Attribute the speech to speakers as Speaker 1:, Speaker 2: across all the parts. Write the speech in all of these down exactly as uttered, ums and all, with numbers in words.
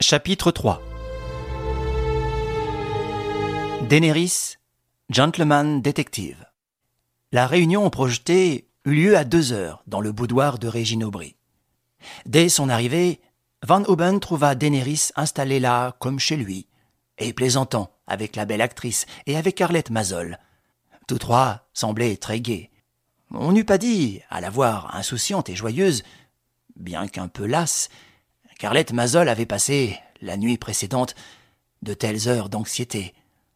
Speaker 1: Chapitre trois. Daenerys, gentleman détective. La réunion projetée eut lieu à deux heures dans le boudoir de Régine Aubry. Dès son arrivée, Van Hoeben trouva Daenerys installée là comme chez lui, et plaisantant avec la belle actrice et avec Arlette Mazol. Tous trois semblaient très gais. On n'eût pas dit, à la voir insouciante et joyeuse, bien qu'un peu lasse, qu'Arlette Mazol avait passé, la nuit précédente, de telles heures d'anxiété.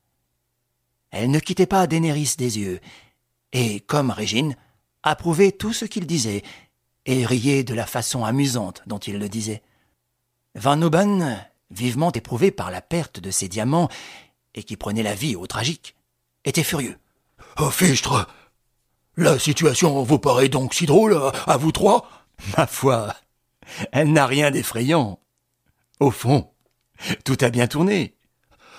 Speaker 1: Elle ne quittait pas Daenerys des yeux, et, comme Régine, approuvait tout ce qu'il disait, et riait de la façon amusante dont il le disait. Van Hoeben, vivement éprouvé par la perte de ses diamants, et qui prenait la vie au tragique, était furieux.
Speaker 2: « Oh, Fichtre, la situation vous paraît donc si drôle, à, à vous trois ?»«
Speaker 1: Ma foi, elle n'a rien d'effrayant. Au fond, tout a bien tourné.
Speaker 2: Euh, »«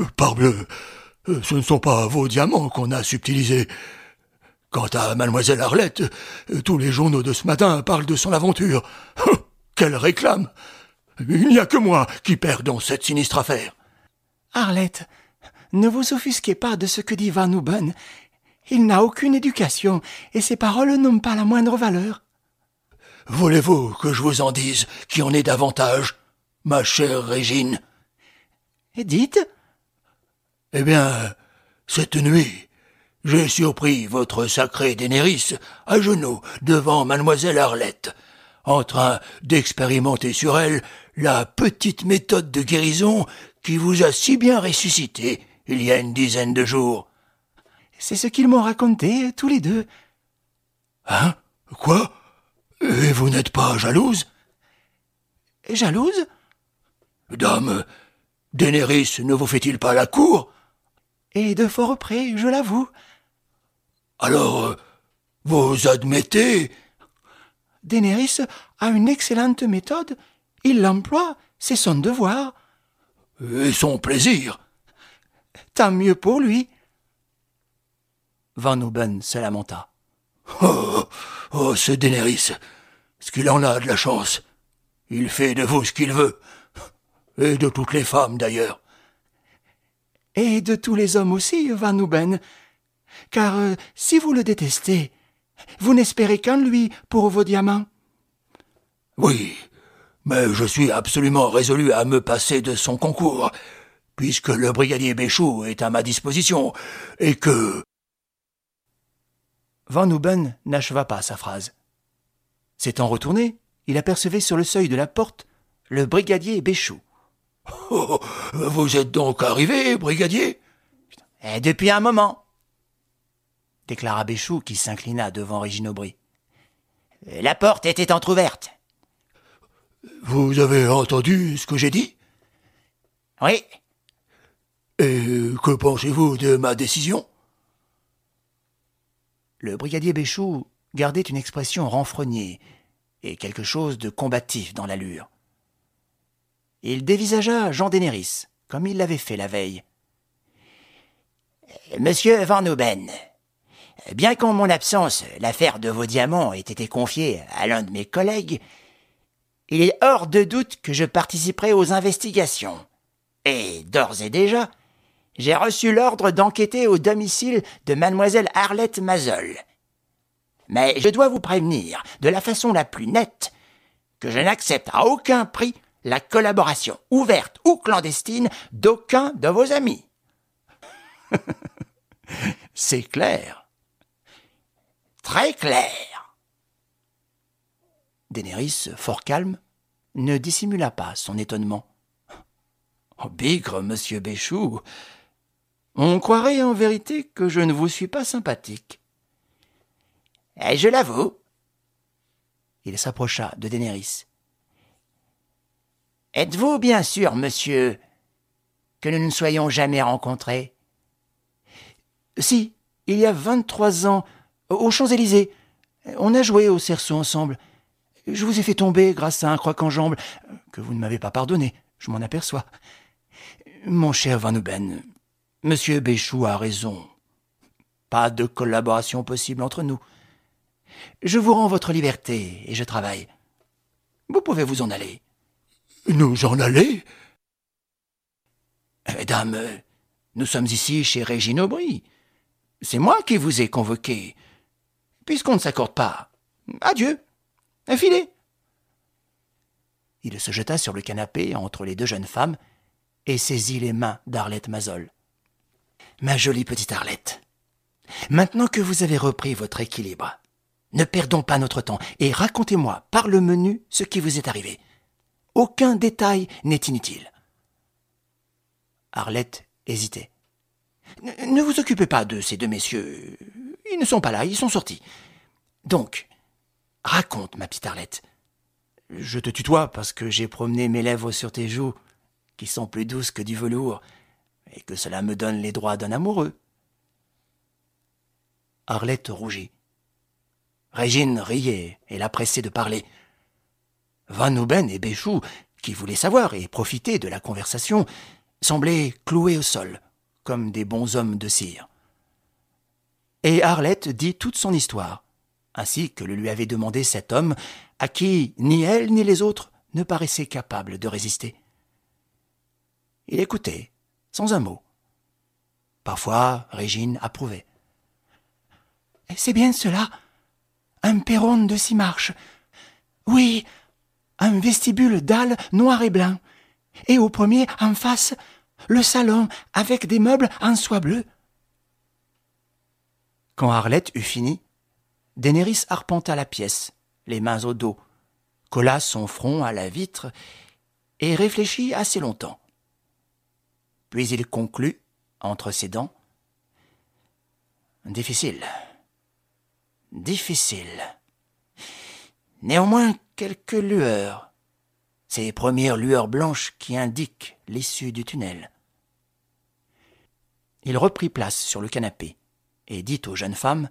Speaker 2: Parbleu, ce ne sont pas vos diamants qu'on a subtilisés. Quant à mademoiselle Arlette, tous les journaux de ce matin parlent de son aventure. Qu'elle réclame. Il n'y a que moi qui perds dans cette sinistre affaire. »«
Speaker 3: Arlette, ne vous offusquez pas de ce que dit Van Hoeben. Il n'a aucune éducation, et ses paroles n'ont pas la moindre valeur. »«
Speaker 2: Voulez-vous que je vous en dise qui en est davantage, ma chère Régine ?»«
Speaker 3: Et dites. »«
Speaker 2: Eh bien, cette nuit, j'ai surpris votre sacrée Daenerys à genoux devant mademoiselle Arlette, en train d'expérimenter sur elle la petite méthode de guérison qui vous a si bien ressuscité il y a une dizaine de jours. »«
Speaker 3: C'est ce qu'ils m'ont raconté, tous les deux. »«
Speaker 2: Hein? Quoi? Et vous n'êtes pas jalouse? »«
Speaker 3: Jalouse? »«
Speaker 2: Dame, Daenerys ne vous fait-il pas la cour? »«
Speaker 3: Et de fort près, je l'avoue. »«
Speaker 2: Alors, vous admettez? »«
Speaker 3: Daenerys a une excellente méthode. Il l'emploie, c'est son devoir. »«
Speaker 2: Et son plaisir? »«
Speaker 3: Tant mieux pour lui. »
Speaker 1: Van Hoeben se lamenta.
Speaker 2: Oh, oh, ce Daenerys, ce qu'il en a de la chance. Il fait de vous ce qu'il veut. Et de toutes les femmes, d'ailleurs. »«
Speaker 3: Et de tous les hommes aussi, Van Hoeben. Car euh, si vous le détestez, vous n'espérez qu'en lui pour vos diamants. »«
Speaker 2: Oui, mais je suis absolument résolu à me passer de son concours, puisque le brigadier Béchou est à ma disposition, et que... »
Speaker 1: Van Hoeben n'acheva pas sa phrase. S'étant retourné, il apercevait sur le seuil de la porte le brigadier Béchou.
Speaker 2: « Oh, vous êtes donc arrivé, brigadier ?»«
Speaker 1: Et depuis un moment, » déclara Béchou qui s'inclina devant Régine Aubry. « La porte était entr'ouverte. »«
Speaker 2: Vous avez entendu ce que j'ai dit ?»«
Speaker 1: Oui. »«
Speaker 2: Et que pensez-vous de ma décision ?»
Speaker 1: Le brigadier Béchou gardait une expression renfrognée et quelque chose de combatif dans l'allure. Il dévisagea Jean Daenerys, comme il l'avait fait la veille. « Monsieur Van Hoeben, bien qu'en mon absence, l'affaire de vos diamants ait été confiée à l'un de mes collègues, il est hors de doute que je participerai aux investigations. Et d'ores et déjà, j'ai reçu l'ordre d'enquêter au domicile de mademoiselle Arlette Mazol. Mais je dois vous prévenir, de la façon la plus nette, que je n'accepte à aucun prix la collaboration ouverte ou clandestine d'aucun de vos amis. » C'est clair. Très clair. Daenerys, fort calme, ne dissimula pas son étonnement. « Oh, bigre, monsieur Béchou, on croirait en vérité que je ne vous suis pas sympathique. »« Je l'avoue. » Il s'approcha de Daenerys. « Êtes-vous bien sûr, monsieur, que nous ne soyons jamais rencontrés ?»« Si, il y a vingt-trois ans, aux Champs-Élysées. On a joué au cerceau ensemble. Je vous ai fait tomber grâce à un croc-en-jambe que vous ne m'avez pas pardonné, je m'en aperçois. Mon cher Van Hoeben, monsieur Béchou a raison. Pas de collaboration possible entre nous. Je vous rends votre liberté et je travaille. Vous pouvez vous en aller. »
Speaker 2: Nous en aller?
Speaker 1: Mesdames, nous sommes ici chez Régine Aubry. C'est moi qui vous ai convoqué. Puisqu'on ne s'accorde pas, adieu, filez. Il se jeta sur le canapé entre les deux jeunes femmes et saisit les mains d'Arlette Mazzol. Ma jolie petite Arlette, maintenant que vous avez repris votre équilibre, ne perdons pas notre temps et racontez-moi par le menu ce qui vous est arrivé. Aucun détail n'est inutile. Arlette hésitait. Ne, ne vous occupez pas de ces deux messieurs. Ils ne sont pas là, ils sont sortis. Donc, raconte, ma petite Arlette. Je te tutoie parce que j'ai promené mes lèvres sur tes joues, qui sont plus douces que du velours, et que cela me donne les droits d'un amoureux. Arlette rougit. Régine riait et la pressait de parler. Van Houben et Béchou, qui voulaient savoir et profiter de la conversation, semblaient cloués au sol, comme des bons hommes de cire. Et Arlette dit toute son histoire, ainsi que le lui avait demandé cet homme à qui ni elle ni les autres ne paraissaient capables de résister. Il écoutait, sans un mot. Parfois, Régine approuvait.
Speaker 3: « C'est bien cela, un perron de six marches. Oui, un vestibule dalles noir et blanc. Et au premier, en face, le salon avec des meubles en soie bleue. »
Speaker 1: Quand Arlette eut fini, Daenerys arpenta la pièce, les mains au dos, colla son front à la vitre et réfléchit assez longtemps. Puis il conclut, entre ses dents, « Difficile, difficile. Néanmoins, quelques lueurs, ces premières lueurs blanches qui indiquent l'issue du tunnel. » Il reprit place sur le canapé et dit aux jeunes femmes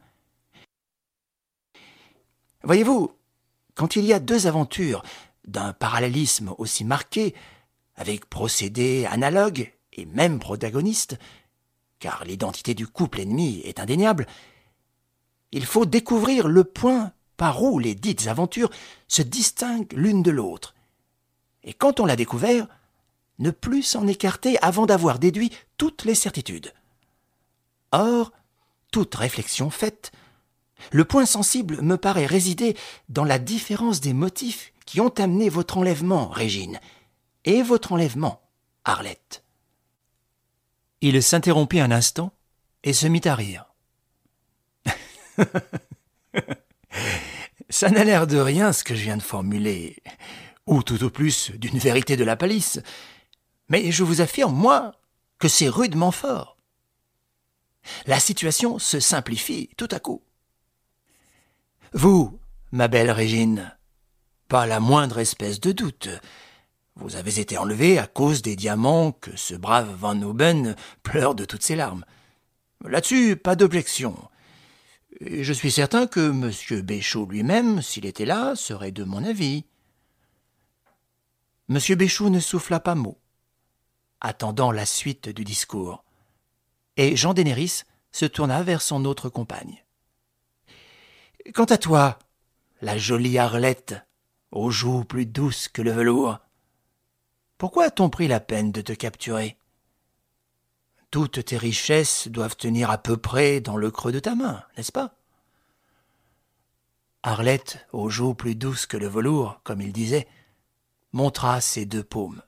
Speaker 1: « Voyez-vous, quand il y a deux aventures d'un parallélisme aussi marqué, avec procédés analogues et même protagonistes, car l'identité du couple ennemi est indéniable, il faut découvrir le point par où les dites aventures se distinguent l'une de l'autre. Et quand on l'a découvert, ne plus s'en écarter avant d'avoir déduit toutes les certitudes. Or, toute réflexion faite, le point sensible me paraît résider dans la différence des motifs qui ont amené votre enlèvement, Régine, et votre enlèvement, Arlette. Il s'interrompit un instant et se mit à rire. Ça n'a l'air de rien ce que je viens de formuler, ou tout au plus d'une vérité de la palisse, mais je vous affirme, moi, que c'est rudement fort. La situation se simplifie tout à coup. Vous, ma belle Régine, pas la moindre espèce de doute. Vous avez été enlevée à cause des diamants que ce brave Van Houben pleure de toutes ses larmes. Là-dessus, pas d'objection. Et je suis certain que M. Béchou lui-même, s'il était là, serait de mon avis. M. Béchou ne souffla pas mot, attendant la suite du discours, et Jean Daenerys se tourna vers son autre compagne. « Quant à toi, la jolie Arlette, aux joues plus douces que le velours, pourquoi a-t-on pris la peine de te capturer? Toutes tes richesses doivent tenir à peu près dans le creux de ta main, n'est-ce pas? » Arlette, aux joues plus douces que le velours, comme il disait, montra ses deux paumes.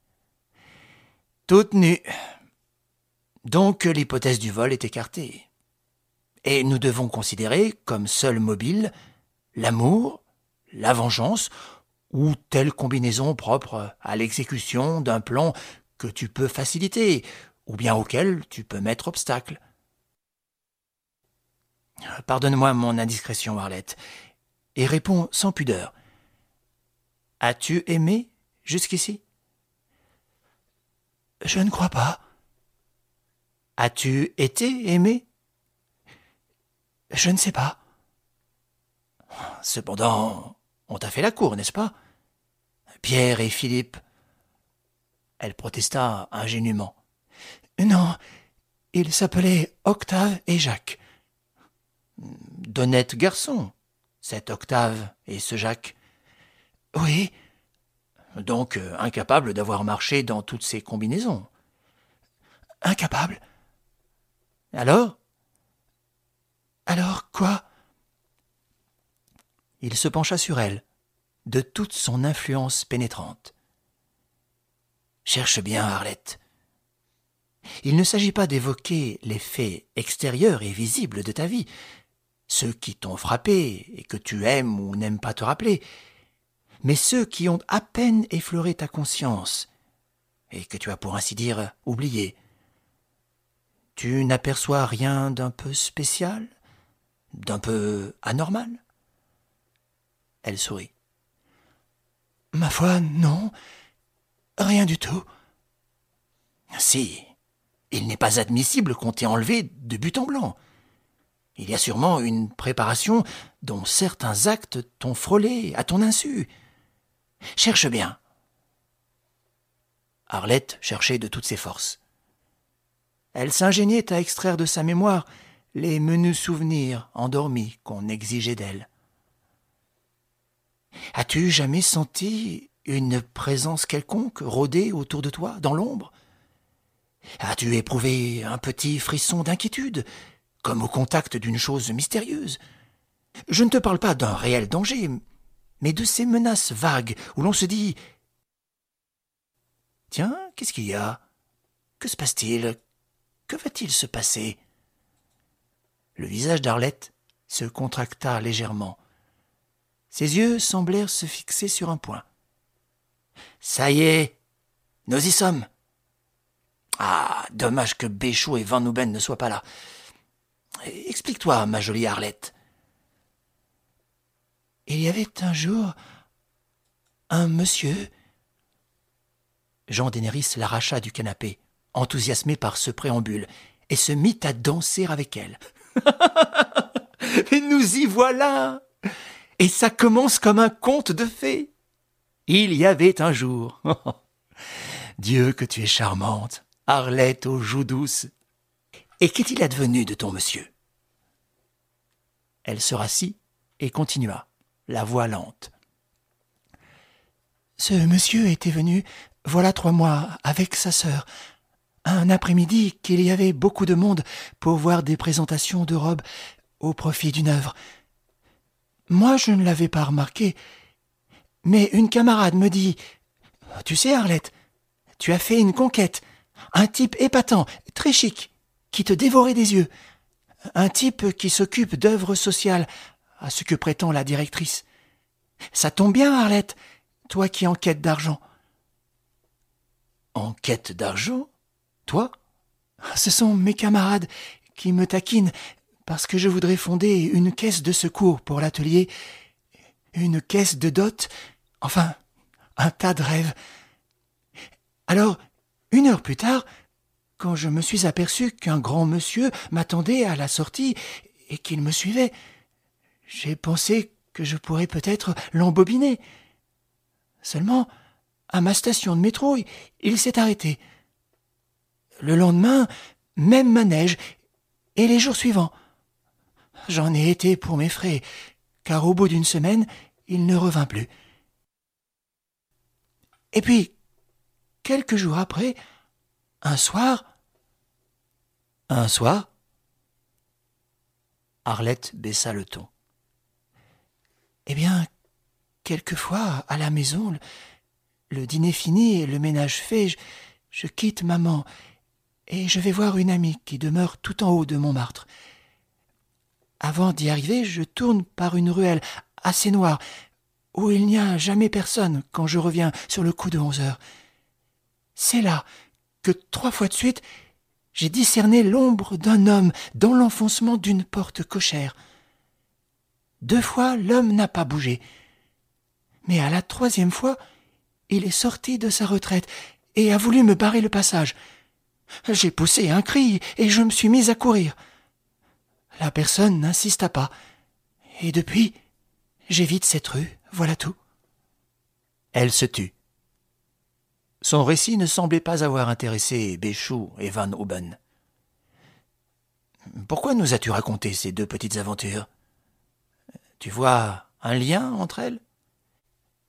Speaker 1: Toute nue. Donc l'hypothèse du vol est écartée. Et nous devons considérer comme seul mobile l'amour, la vengeance, ou telle combinaison propre à l'exécution d'un plan que tu peux faciliter, ou bien auquel tu peux mettre obstacle. Pardonne-moi mon indiscrétion, Arlette, et réponds sans pudeur. As-tu aimé jusqu'ici?
Speaker 3: Je ne crois pas.
Speaker 1: As-tu été aimé?
Speaker 3: Je ne sais pas.
Speaker 1: Cependant, on t'a fait la cour, n'est-ce pas? Pierre et Philippe. Elle protesta ingénument.
Speaker 3: Non, ils s'appelaient Octave et Jacques.
Speaker 1: D'honnêtes garçons, cet Octave et ce Jacques.
Speaker 3: Oui.
Speaker 1: Donc euh, incapable d'avoir marché dans toutes ces combinaisons.
Speaker 3: Incapable.
Speaker 1: Alors ?
Speaker 3: Alors quoi ?
Speaker 1: Il se pencha sur elle, de toute son influence pénétrante. Cherche bien, Arlette. Il ne s'agit pas d'évoquer les faits extérieurs et visibles de ta vie, ceux qui t'ont frappé et que tu aimes ou n'aimes pas te rappeler, mais ceux qui ont à peine effleuré ta conscience et que tu as pour ainsi dire oublié. Tu n'aperçois rien d'un peu spécial, d'un peu anormal ? Elle sourit.
Speaker 3: Ma foi, non. Rien du tout.
Speaker 1: Si, il n'est pas admissible qu'on t'ait enlevé de but en blanc. Il y a sûrement une préparation dont certains actes t'ont frôlé à ton insu. Cherche bien. Arlette cherchait de toutes ses forces. Elle s'ingéniait à extraire de sa mémoire les menus souvenirs endormis qu'on exigeait d'elle. As-tu jamais senti une présence quelconque rôder autour de toi, dans l'ombre ? As-tu éprouvé un petit frisson d'inquiétude, comme au contact d'une chose mystérieuse ? Je ne te parle pas d'un réel danger, mais de ces menaces vagues où l'on se dit « Tiens, qu'est-ce qu'il y a ? Que se passe-t-il ? Que va-t-il se passer ?» Le visage d'Arlette se contracta légèrement. Ses yeux semblèrent se fixer sur un point. « Ça y est, nous y sommes. Ah, dommage que Béchot et Van Houben ne soient pas là. Explique-toi, ma jolie Arlette. »
Speaker 3: Il y avait un jour un monsieur...
Speaker 1: Jean Dénéris l'arracha du canapé, enthousiasmé par ce préambule, et se mit à danser avec elle. « Et nous y voilà ! Et ça commence comme un conte de fées. Il y avait un jour. Dieu que tu es charmante, Arlette aux joues douces. Et qu'est-il advenu de ton monsieur ?» Elle se rassit et continua, la voix lente.
Speaker 3: Ce monsieur était venu, voilà trois mois, avec sa sœur, un après-midi qu'il y avait beaucoup de monde pour voir des présentations de robes au profit d'une œuvre. Moi, je ne l'avais pas remarqué, mais une camarade me dit « Tu sais, Arlette, tu as fait une conquête, un type épatant, très chic, qui te dévorait des yeux, un type qui s'occupe d'œuvres sociales, à ce que prétend la directrice. Ça tombe bien, Arlette, toi qui es en quête d'argent. »
Speaker 1: « En quête d'argent ? Toi ? » ?»«
Speaker 3: Ce sont mes camarades qui me taquinent parce que je voudrais fonder une caisse de secours pour l'atelier, une caisse de dot, enfin, un tas de rêves. Alors, une heure plus tard, quand je me suis aperçu qu'un grand monsieur m'attendait à la sortie et qu'il me suivait, j'ai pensé que je pourrais peut-être l'embobiner. Seulement, à ma station de métro, il s'est arrêté. Le lendemain, même manège, et les jours suivants. J'en ai été pour mes frais, car au bout d'une semaine, il ne revint plus. Et puis, quelques jours après, un soir...
Speaker 1: Un soir ? Arlette baissa le ton.
Speaker 3: Eh bien, quelquefois, à la maison, le, le dîner fini et le ménage fait, je, je quitte maman et je vais voir une amie qui demeure tout en haut de Montmartre. Avant d'y arriver, je tourne par une ruelle assez noire, où il n'y a jamais personne quand je reviens sur le coup de onze heures. C'est là que, trois fois de suite, j'ai discerné l'ombre d'un homme dans l'enfoncement d'une porte cochère. Deux fois, l'homme n'a pas bougé. Mais à la troisième fois, il est sorti de sa retraite et a voulu me barrer le passage. J'ai poussé un cri et je me suis mise à courir. La personne n'insista pas. Et depuis, j'évite cette rue, voilà tout.
Speaker 1: Elle se tut. Son récit ne semblait pas avoir intéressé Béchot et Van Houben. « Pourquoi nous as-tu raconté ces deux petites aventures ? Tu vois un lien entre elles ? »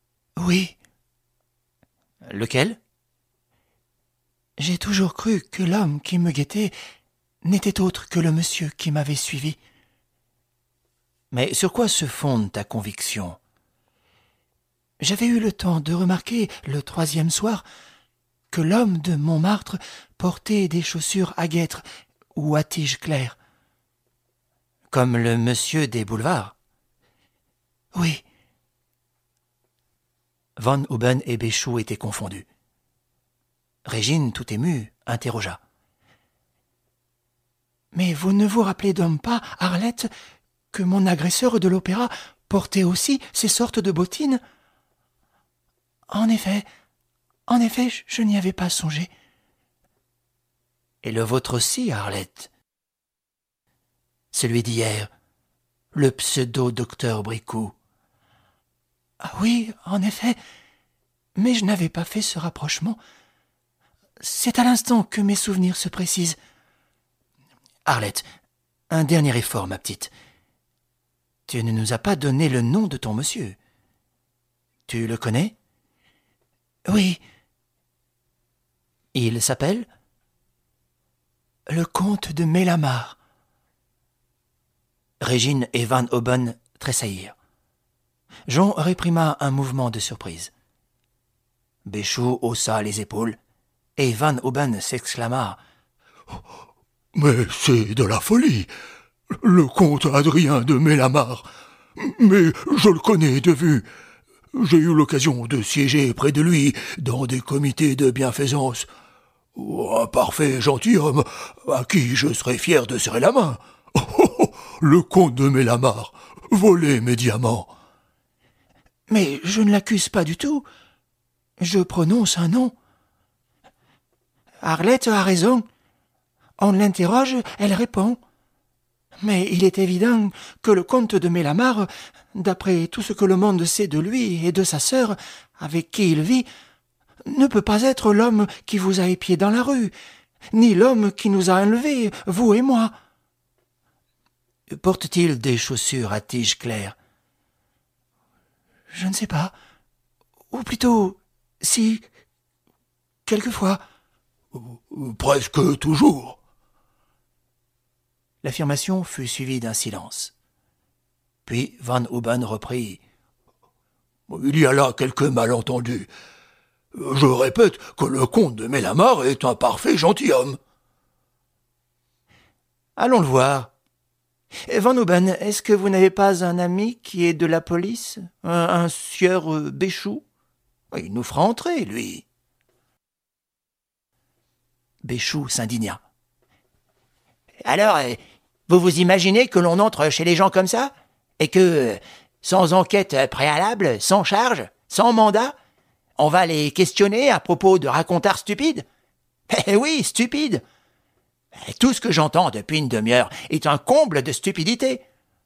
Speaker 3: Oui.
Speaker 1: Lequel ?
Speaker 3: J'ai toujours cru que l'homme qui me guettait n'était autre que le monsieur qui m'avait suivi.
Speaker 1: Mais sur quoi se fonde ta conviction ?
Speaker 3: J'avais eu le temps de remarquer, le troisième soir, que l'homme de Montmartre portait des chaussures à guêtres ou à tiges claires.
Speaker 1: Comme le monsieur des boulevards ?
Speaker 3: Oui.
Speaker 1: Van Houben et Béchoux étaient confondus. Régine, tout émue, interrogea.
Speaker 3: « Mais vous ne vous rappelez donc pas, Arlette, que mon agresseur de l'opéra portait aussi ces sortes de bottines ? » En effet, en effet, je n'y avais pas songé.
Speaker 1: « Et le vôtre aussi, Arlette ? Celui d'hier, le pseudo-docteur Bricout. »«
Speaker 3: Ah oui, en effet, mais je n'avais pas fait ce rapprochement. C'est à l'instant que mes souvenirs se précisent. »«
Speaker 1: Arlette, un dernier effort, ma petite. Tu ne nous as pas donné le nom de ton monsieur. Tu le connais ? » ?»«
Speaker 3: Oui. »«
Speaker 1: Il s'appelle ? » ?»«
Speaker 3: Le comte de Mélamar. »
Speaker 1: Régine et Van Houben tressaillirent. Jean réprima un mouvement de surprise. Béchoux haussa les épaules, et Van Houben s'exclama
Speaker 2: « Mais c'est de la folie. Le comte Adrien de Mélamar. Mais je le connais de vue. J'ai eu l'occasion de siéger près de lui dans des comités de bienfaisance. Un parfait gentilhomme à qui je serais fier de serrer la main. Oh, oh, oh, le comte de Mélamar, voler mes diamants. »«
Speaker 3: Mais je ne l'accuse pas du tout. Je prononce un nom. Arlette a raison. On l'interroge, elle répond. Mais il est évident que le comte de Mélamar, d'après tout ce que le monde sait de lui et de sa sœur, avec qui il vit, ne peut pas être l'homme qui vous a épié dans la rue, ni l'homme qui nous a enlevés, vous et moi. »«
Speaker 1: Porte-t-il des chaussures à tiges claires ? » ?»«
Speaker 3: Je ne sais pas. Ou plutôt, si, quelquefois. »«
Speaker 2: Presque toujours. »
Speaker 1: L'affirmation fut suivie d'un silence. Puis Van Houben reprit.
Speaker 2: « Il y a là quelques malentendus. Je répète que le comte de Mélamar est un parfait gentilhomme. »«
Speaker 1: Allons le voir. Van Houben, est-ce que vous n'avez pas un ami qui est de la police, un, un sieur euh, Béchoux ? Il nous fera entrer, lui. » Béchoux s'indigna. « Alors, euh, vous vous imaginez que l'on entre chez les gens comme ça ? Et que, euh, sans enquête préalable, sans charge, sans mandat, on va les questionner à propos de racontars stupides ? Eh oui, stupides ! Tout ce que j'entends depuis une demi-heure est un comble de stupidité. »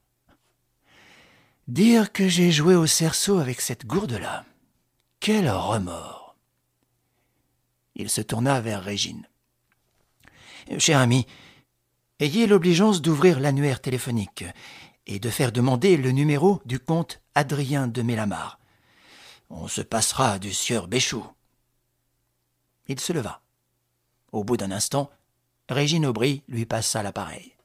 Speaker 1: Dire que j'ai joué au cerceau avec cette gourde-là. Quel remords ! Il se tourna vers Régine. « Cher ami, ayez l'obligeance d'ouvrir l'annuaire téléphonique et de faire demander le numéro du comte Adrien de Mélamar. On se passera du sieur Béchoux. » Il se leva. Au bout d'un instant, Régine Aubry lui passa l'appareil.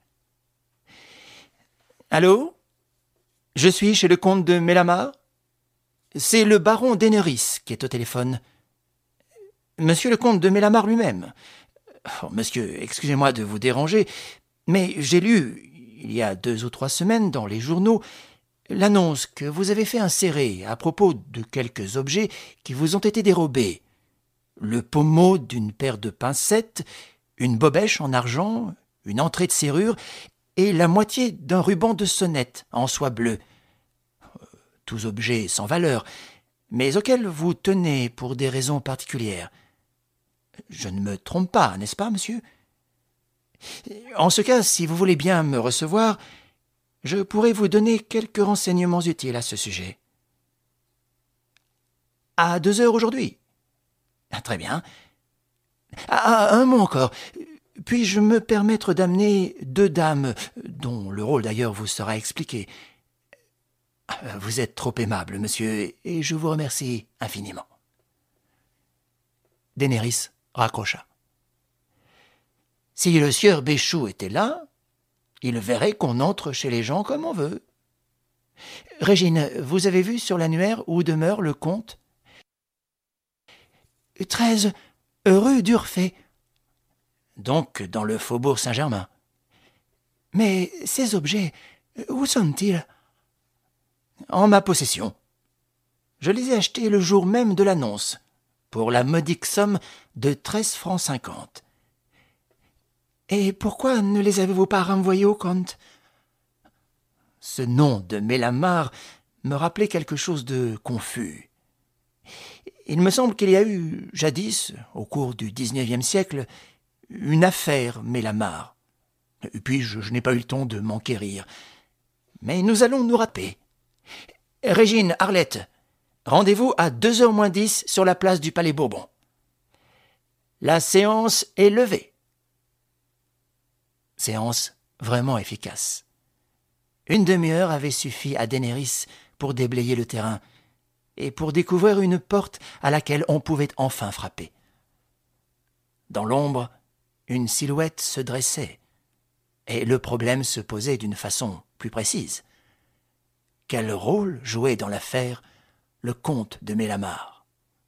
Speaker 1: « Allô ? Je suis chez le comte de Mélamar ? C'est le baron d'Enneris qui est au téléphone. Monsieur le comte de Mélamar lui-même. Oh, monsieur, excusez-moi de vous déranger, mais j'ai lu, il y a deux ou trois semaines, dans les journaux, l'annonce que vous avez fait insérer à propos de quelques objets qui vous ont été dérobés. Le pommeau d'une paire de pincettes, une bobèche en argent, une entrée de serrure et la moitié d'un ruban de sonnette en soie bleue. Tous objets sans valeur, mais auxquels vous tenez pour des raisons particulières. Je ne me trompe pas, n'est-ce pas, monsieur ? En ce cas, si vous voulez bien me recevoir, je pourrais vous donner quelques renseignements utiles à ce sujet. À deux heures aujourd'hui ? Très bien. Ah, un mot encore. Puis-je me permettre d'amener deux dames, dont le rôle d'ailleurs vous sera expliqué ? Vous êtes trop aimable, monsieur, et je vous remercie infiniment. Daenerys raccrocha.
Speaker 2: Si le sieur Béchou était là, il verrait qu'on entre chez les gens comme on veut.
Speaker 1: Régine, vous avez vu sur l'annuaire où demeure le comte ? treize rue d'Urfé.
Speaker 2: Donc dans le faubourg Saint-Germain.
Speaker 3: Mais ces objets, où sont-ils ?
Speaker 1: En ma possession. Je les ai achetés le jour même de l'annonce, pour la modique somme de treize francs cinquante.
Speaker 3: Et pourquoi ne les avez-vous pas renvoyés au comte ?
Speaker 1: Ce nom de Mélamar me rappelait quelque chose de confus. Il me semble qu'il y a eu, jadis, au cours du dix-neuvième siècle, une affaire Mélamar. Et puis je, je n'ai pas eu le temps de m'enquérir. Mais nous allons nous rattraper. Régine, Arlette, rendez-vous à deux heures moins dix sur la place du Palais Bourbon. La séance est levée. Séance vraiment efficace. Une demi-heure avait suffi à Daenerys pour déblayer le terrain et pour découvrir une porte à laquelle on pouvait enfin frapper. Dans l'ombre, une silhouette se dressait, et le problème se posait d'une façon plus précise. Quel rôle jouait dans l'affaire le comte de Mélamar ?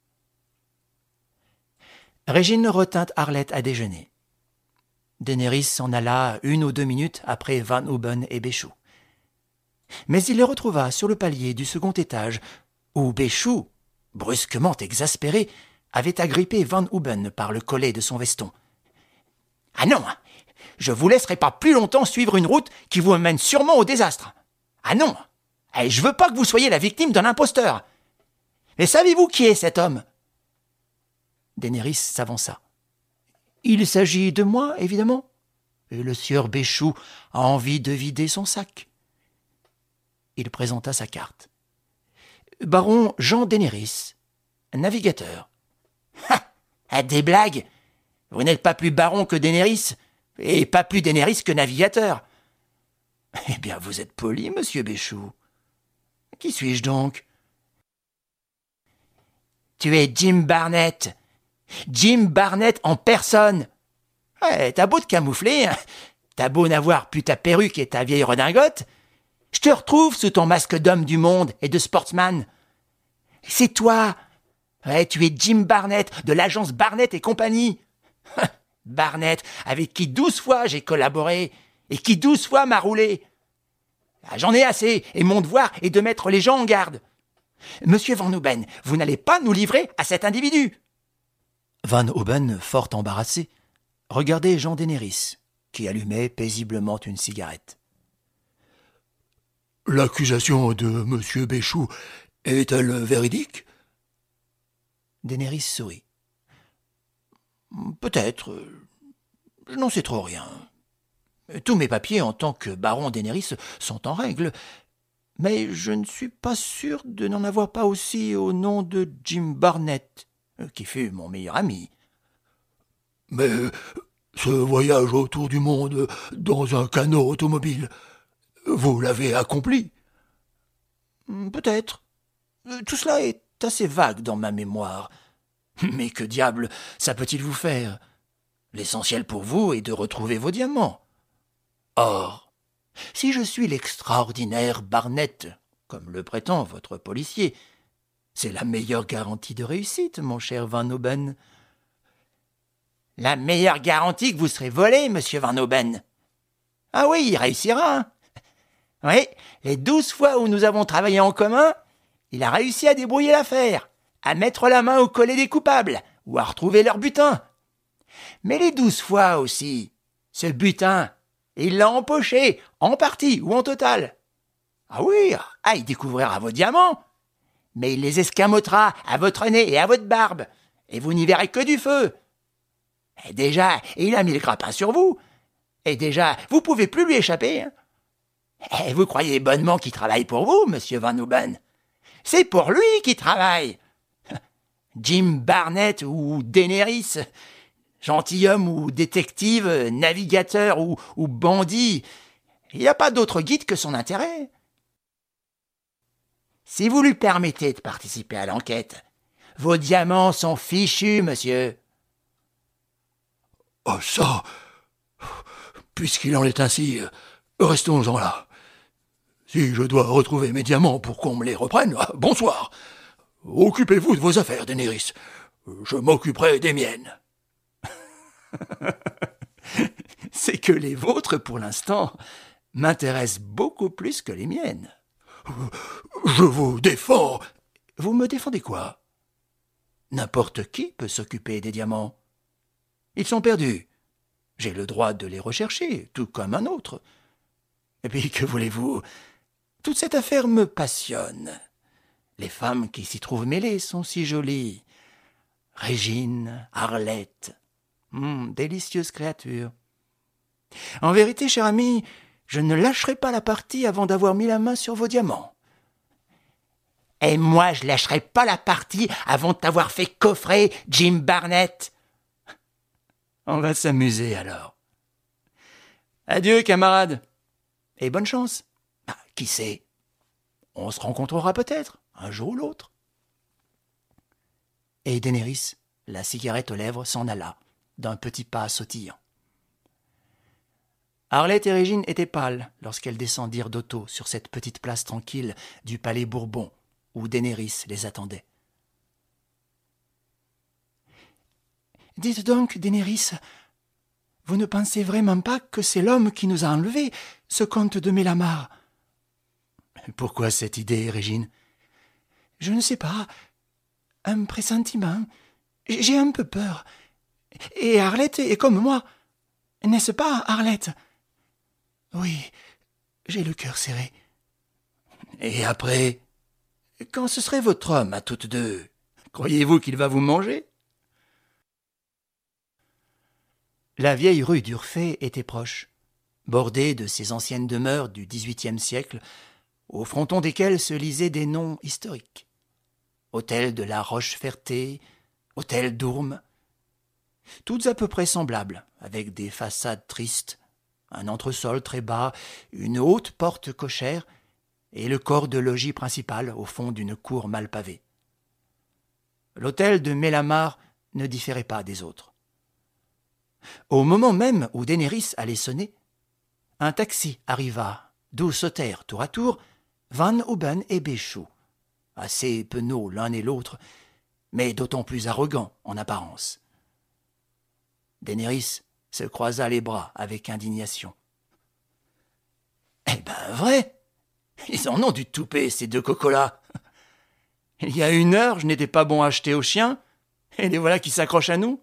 Speaker 1: Régine retint Arlette à déjeuner. Daenerys s'en alla une ou deux minutes après Van Houben et Béchou. Mais il les retrouva sur le palier du second étage, où Béchou, brusquement exaspéré, avait agrippé Van Houben par le collet de son veston. « Ah non, je vous laisserai pas plus longtemps suivre une route qui vous mène sûrement au désastre. Ah non, et je veux pas que vous soyez la victime d'un imposteur. Mais savez-vous qui est cet homme ?» Daenerys s'avança. « Il s'agit de moi, évidemment. Et le sieur Béchou a envie de vider son sac. » Il présenta sa carte. « Baron Jean Daenerys, navigateur. »« Ha ! Des blagues ! Vous n'êtes pas plus baron que Daenerys, et pas plus Daenerys que navigateur. »« Eh bien, vous êtes poli, monsieur Béchou. Qui suis-je donc ?»« Tu es Jim Barnett. Jim Barnett en personne. Ouais, t'as beau te camoufler, hein. T'as beau n'avoir plus ta perruque et ta vieille redingote, je te retrouve sous ton masque d'homme du monde et de sportsman. C'est toi. Ouais, tu es Jim Barnett de l'agence Barnett et compagnie. Barnett, avec qui douze fois j'ai collaboré et qui douze fois m'a roulé. J'en ai assez, et mon devoir est de mettre les gens en garde. Monsieur Van Houben, vous n'allez pas nous livrer à cet individu. Van Houben, fort embarrassé, regardait Jean Daenerys, qui allumait paisiblement une cigarette.
Speaker 2: « L'accusation de monsieur Béchou est-elle véridique ?»
Speaker 1: Daenerys sourit. « Peut-être. Je n'en sais trop rien. Tous mes papiers en tant que baron Daenerys sont en règle, mais je ne suis pas sûr de n'en avoir pas aussi au nom de Jim Barnett, qui fut mon meilleur ami. »«
Speaker 2: Mais ce voyage autour du monde dans un canot automobile, vous l'avez accompli ?»«
Speaker 1: Peut-être. Tout cela est assez vague dans ma mémoire. Mais que diable ça peut-il vous faire ? L'essentiel pour vous est de retrouver vos diamants. Or, si je suis l'extraordinaire Barnett, comme le prétend votre policier, c'est la meilleure garantie de réussite, mon cher Van Houben. »« La meilleure garantie que vous serez volé, monsieur Van Houben. Ah oui, il réussira. Hein. Oui, les douze fois où nous avons travaillé en commun, il a réussi à débrouiller l'affaire, à mettre la main au collet des coupables, ou à retrouver leur butin. Mais les douze fois aussi, ce butin, il l'a empoché, en partie ou en total. Ah oui, ah, il découvrira vos diamants, mais il les escamotera à votre nez et à votre barbe, et vous n'y verrez que du feu. Et déjà, il a mis le grappin sur vous, et déjà, vous pouvez plus lui échapper. Hein. Et vous croyez bonnement qu'il travaille pour vous, monsieur Van Houben ? C'est pour lui qu'il travaille. Jim Barnett ou Daenerys, gentilhomme ou détective, navigateur ou, ou bandit, il n'y a pas d'autre guide que son intérêt. Si vous lui permettez de participer à l'enquête, vos diamants sont fichus, monsieur.
Speaker 2: Oh ça, puisqu'il en est ainsi, restons-en là. Si je dois retrouver mes diamants pour qu'on me les reprenne, bonsoir. Occupez-vous de vos affaires, Daenerys. Je m'occuperai des miennes.
Speaker 1: C'est que les vôtres, pour l'instant, m'intéressent beaucoup plus que les miennes.
Speaker 2: Je vous défends.
Speaker 1: Vous me défendez quoi? N'importe qui peut s'occuper des diamants. Ils sont perdus. J'ai le droit de les rechercher, tout comme un autre. Et puis, que voulez-vous? Toute cette affaire me passionne. Les femmes qui s'y trouvent mêlées sont si jolies. Régine, Arlette, hum, délicieuses créatures. En vérité, cher ami, je ne lâcherai pas la partie avant d'avoir mis la main sur vos diamants. Et moi, je lâcherai pas la partie avant de t'avoir fait coffrer, Jim Barnett. On va s'amuser alors. Adieu, camarades, et bonne chance. Ah, qui sait, on se rencontrera peut-être, un jour ou l'autre. Et Daenerys, la cigarette aux lèvres, s'en alla, d'un petit pas sautillant. Arlette et Régine étaient pâles lorsqu'elles descendirent d'auto sur cette petite place tranquille du palais Bourbon, où Daenerys les attendait. « Dites donc, Daenerys, vous ne pensez vraiment pas que c'est l'homme qui nous a enlevés, ce comte de Mélamar ?»« Pourquoi cette idée, Régine ?»« Je ne sais pas. Un pressentiment. J'ai un peu peur. Et Arlette est comme moi. N'est-ce pas, Arlette ? Oui, j'ai le cœur serré. »« Et après, quand ce serait votre homme à toutes deux, croyez-vous qu'il va vous manger ?» La vieille rue d'Urfé était proche, bordée de ces anciennes demeures du dix-huitième siècle, au fronton desquelles se lisaient des noms historiques. Hôtel de la Roche-Ferté, hôtel d'Ourme, toutes à peu près semblables, avec des façades tristes, un entresol très bas, une haute porte cochère et le corps de logis principal au fond d'une cour mal pavée. L'hôtel de Mélamar ne différait pas des autres. Au moment même où Daenerys allait sonner, un taxi arriva, d'où sautèrent tour à tour Van Houben et Béchou, assez penauds l'un et l'autre, mais d'autant plus arrogants en apparence. Daenerys se croisa les bras avec indignation. « Eh ben vrai, ils en ont du toupet, ces deux cocos-là. Il y a une heure, je n'étais pas bon à acheter aux chiens, et les voilà qui s'accrochent à nous. »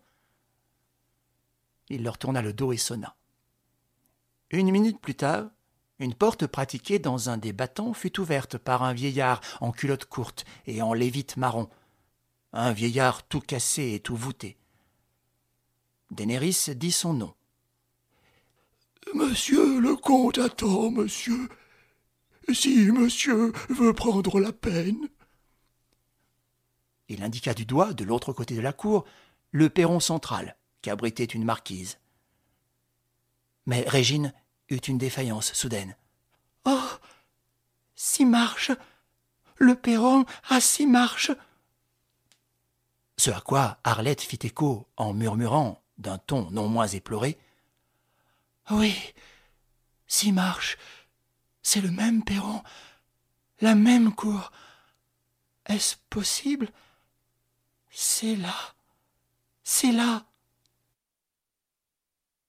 Speaker 1: Il leur tourna le dos et sonna. Une minute plus tard, une porte pratiquée dans un des battants fut ouverte par un vieillard en culotte courte et en lévite marron, un vieillard tout cassé et tout voûté. Daenerys dit son nom.
Speaker 2: « Monsieur le comte attend, monsieur. Si monsieur veut prendre la peine. »
Speaker 1: Il indiqua du doigt, de l'autre côté de la cour, le perron central, qui abritait une marquise. Mais Régine eut une défaillance soudaine. « Oh, six marches! Le perron a six marches !» Ce à quoi Arlette fit écho en murmurant, d'un ton non moins éploré, « Oui, six marches, c'est le même perron, la même cour. Est-ce possible? C'est là, c'est là. »